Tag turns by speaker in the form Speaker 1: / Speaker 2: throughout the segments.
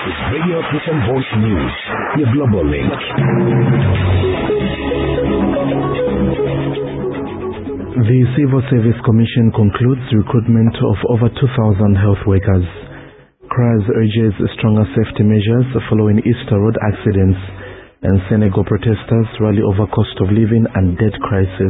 Speaker 1: is Radio African Voice News, your global link.
Speaker 2: The Civil Service Commission concludes recruitment of over 2,000 health workers. CRAS urges stronger safety measures following Easter Road accidents, and Senegal protesters rally over cost of living and debt crisis.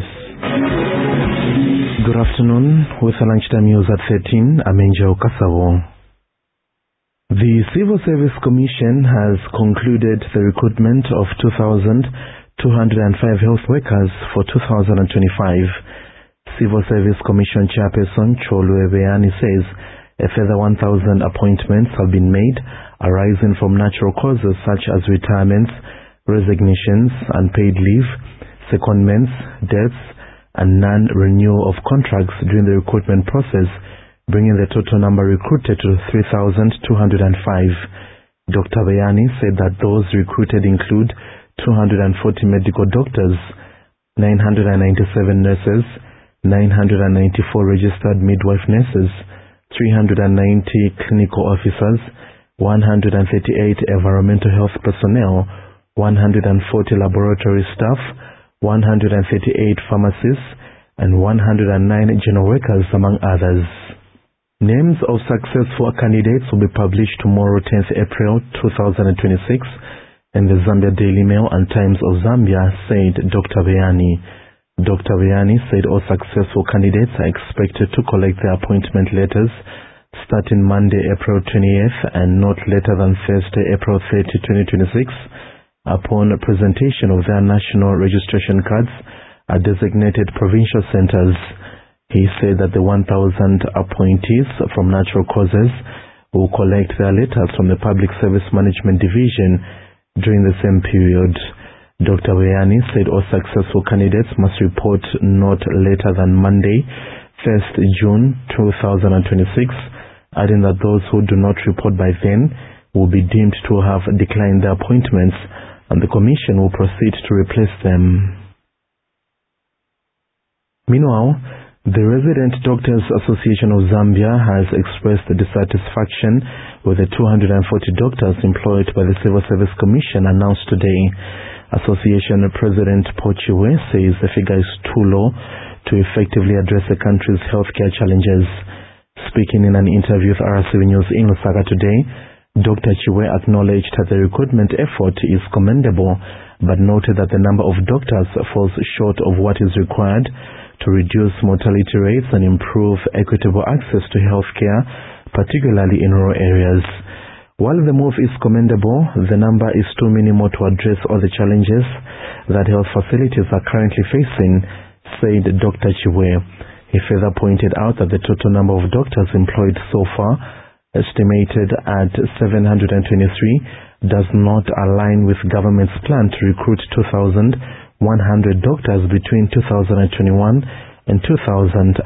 Speaker 2: Good afternoon, with the lunchtime news at 13, I'm Angel Kasavo. The Civil Service Commission has concluded the recruitment of 2,205 health workers for 2025. Civil Service Commission Chairperson Cholwe Beyani says a further 1,000 appointments have been made arising from natural causes such as retirements, resignations, unpaid leave, secondments, deaths, and non-renewal of contracts during the recruitment process, bringing the total number recruited to 3,205. Dr. Beyani said that those recruited include 240 medical doctors, 997 nurses, 994 registered midwife nurses, 390 clinical officers, 138 environmental health personnel, 140 laboratory staff, 138 pharmacists, and 109 general workers, among others. Names of successful candidates will be published tomorrow, 10th April 2026, in the Zambia Daily Mail and Times of Zambia, said Dr. Beyani. Dr. Beyani said all successful candidates are expected to collect their appointment letters starting Monday, April 20th, and not later than Thursday, April 30, 2026, upon presentation of their national registration cards at designated provincial centers. He said that the 1,000 appointees from natural causes will collect their letters from the Public Service Management Division during the same period. Dr. Beyani said all successful candidates must report not later than Monday, 1st June 2026, adding that those who do not report by then will be deemed to have declined their appointments, and the Commission will proceed to replace them. Meanwhile, the Resident Doctors Association of Zambia has expressed dissatisfaction with the 240 doctors employed by the Civil Service Commission announced today. Association President Pochiwe says the figure is too low to effectively address the country's healthcare challenges. Speaking in an interview with RCV News in Lusaka today, Dr. Chiwe acknowledged that the recruitment effort is commendable, but noted that the number of doctors falls short of what is required to reduce mortality rates and improve equitable access to healthcare, particularly in rural areas. While the move is commendable, the number is too minimal to address all the challenges that health facilities are currently facing, said Dr. Chiwe. He further pointed out that the total number of doctors employed so far, estimated at 723, does not align with government's plan to recruit 2,100 doctors between 2021 and 2026.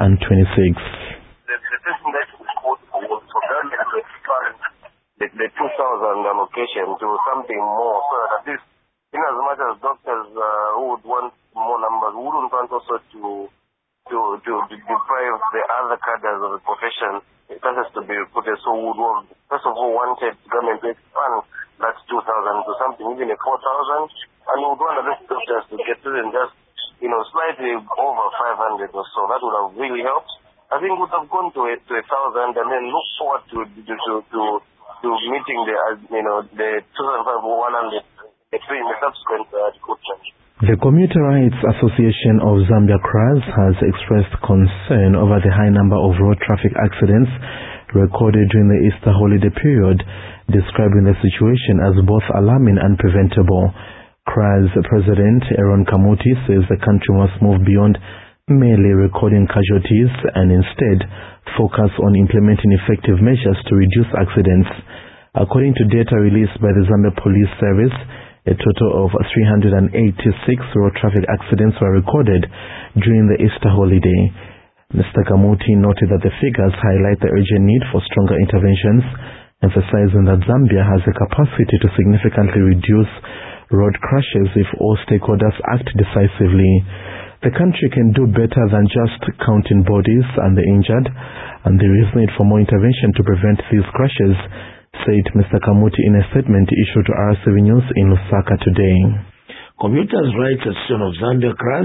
Speaker 3: The 2,000 allocation to something more, so that at least, in as much as doctors who would want more numbers, wouldn't want also to deprive the other cadres of the profession. It has to be recruited. So we would, first of all, wanted government to expand that 2,000 to something, even a 4,000, and we would want the rest doctors to get to them just, slightly over 500 or so. That would have really helped. I think we would have gone to 1,000 and then look forward to meeting the 2,100 in the subsequent recruitment.
Speaker 2: The Commuter Rights Association of Zambia CRAS has expressed concern over the high number of road traffic accidents recorded during the Easter holiday period, describing the situation as both alarming and preventable. CRAS President Aaron Kamuti says the country must move beyond merely recording casualties and instead focus on implementing effective measures to reduce accidents. According to data released by the Zambia Police Service, a total of 386 road traffic accidents were recorded during the Easter holiday. Mr. Kamuti noted that the figures highlight the urgent need for stronger interventions, emphasizing that Zambia has the capacity to significantly reduce road crashes if all stakeholders act decisively. The country can do better than just counting bodies and the injured, and there is need for more intervention to prevent these crashes, said Mr. Kamuti in a statement issued to RCV News in Lusaka today.
Speaker 4: Commuters' Rights Association of Zambia, CRAS,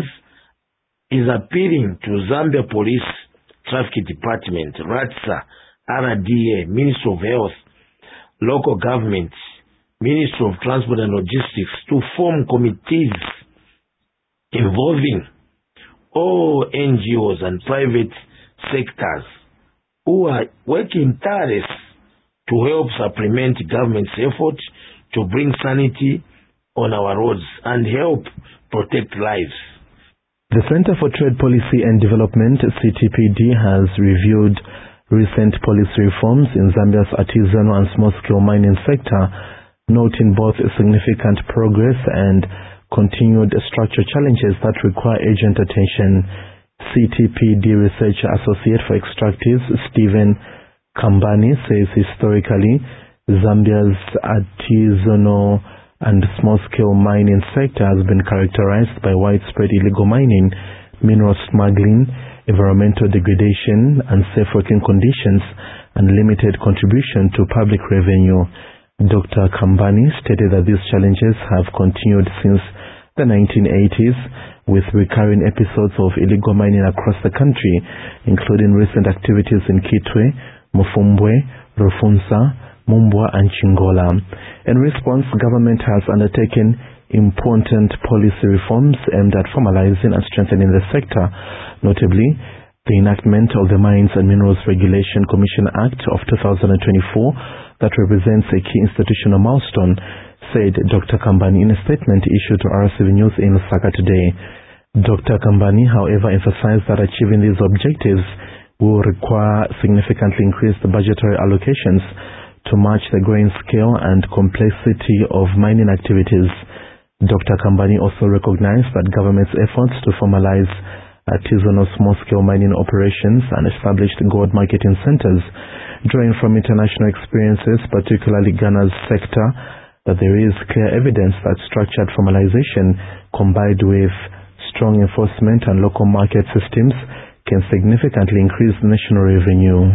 Speaker 4: is appealing to Zambia Police Traffic Department, RATSA, RDA, Ministry of Health, local government, Ministry of Transport and Logistics to form committees involving all NGOs and private sectors who are working tirelessly to help supplement government's effort to bring sanity on our roads and help protect lives.
Speaker 2: The Center for Trade Policy and Development, CTPD, has reviewed recent policy reforms in Zambia's artisanal and small-scale mining sector, noting both significant progress and continued structural challenges that require urgent attention. CTPD Research Associate for Extractives, Stephen Kambani, says historically, Zambia's artisanal and small-scale mining sector has been characterized by widespread illegal mining, mineral smuggling, environmental degradation, unsafe working conditions, and limited contribution to public revenue. Dr. Kambani stated that these challenges have continued since the 1980s, with recurring episodes of illegal mining across the country, including recent activities in Kitwe, Mufumbwe, Rufunsa, Mumbwa, and Chingola. In response, government has undertaken important policy reforms aimed at formalizing and strengthening the sector, notably the enactment of the Mines and Minerals Regulation Commission Act of 2024 that represents a key institutional milestone, said Dr. Kambani in a statement issued to RCV News in Lusaka today. Dr. Kambani, however, emphasized that achieving these objectives will require significantly increased budgetary allocations to match the growing scale and complexity of mining activities. Dr. Kambani also recognized that government's efforts to formalize artisanal small-scale mining operations and established gold marketing centers, drawing from international experiences, particularly Ghana's sector, that there is clear evidence that structured formalization combined with strong enforcement and local market systems can significantly increase national revenue.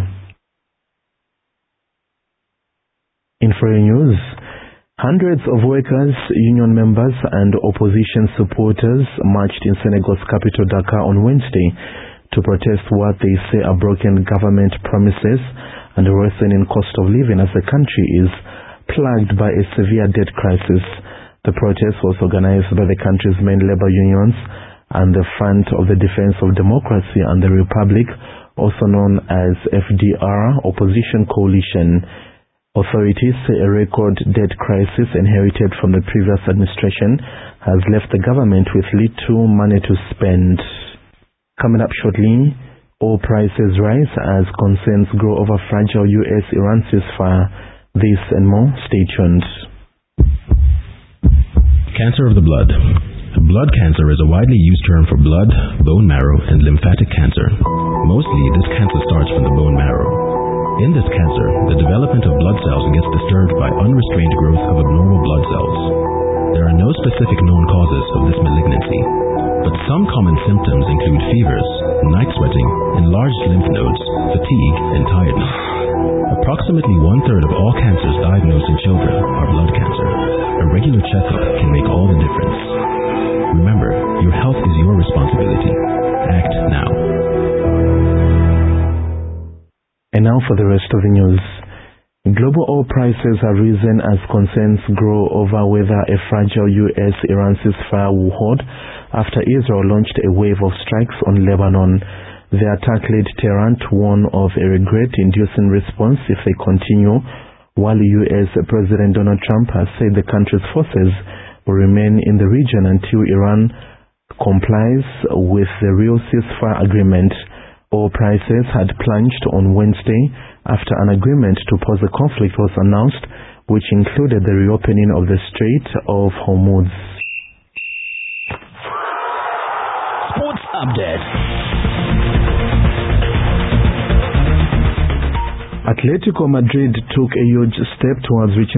Speaker 2: In foreign news, hundreds of workers, union members, and opposition supporters marched in Senegal's capital Dakar on Wednesday to protest what they say are broken government promises and a worsening cost of living as the country is plagued by a severe debt crisis. The protest was organized by the country's main labor unions and the Front of the Defense of Democracy and the Republic, also known as FDR, Opposition Coalition. Authorities say a record debt crisis inherited from the previous administration has left the government with little money to spend. Coming up shortly, oil prices rise as concerns grow over fragile US-Iran ceasefire. This and more, stay tuned.
Speaker 5: Cancer of the blood. Blood cancer is a widely used term for blood, bone marrow, and lymphatic cancer. Mostly, this cancer starts from the bone marrow. In this cancer, the development of blood cells gets disturbed by unrestrained growth of abnormal blood cells. There are no specific known causes of this malignancy, but some common symptoms include fevers, night sweating, enlarged lymph nodes, fatigue, and tiredness. Approximately 1/3 of all cancers diagnosed in children are blood cancer. A regular checkup can make all the difference. Remember, your health is your responsibility. Act now.
Speaker 2: And now for the rest of the news. Global oil prices have risen as concerns grow over whether a fragile US-Iran ceasefire will hold after Israel launched a wave of strikes on Lebanon. The attack led Tehran to warn of a regret-inducing response if they continue, while US President Donald Trump has said the country's forces will remain in the region until Iran complies with the real ceasefire agreement. Oil prices had plunged on Wednesday after an agreement to pause the conflict was announced, which included the reopening of the Strait of Hormuz.
Speaker 1: Sports update.
Speaker 2: Atletico Madrid took a huge step towards reaching